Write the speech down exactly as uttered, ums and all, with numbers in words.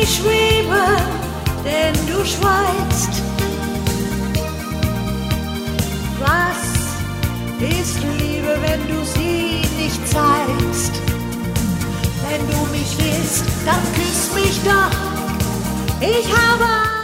schweben, denn du schweigst. Was ist Liebe, wenn du sie nicht zeigst? Wenn du mich willst, dann küss mich doch. Ich habe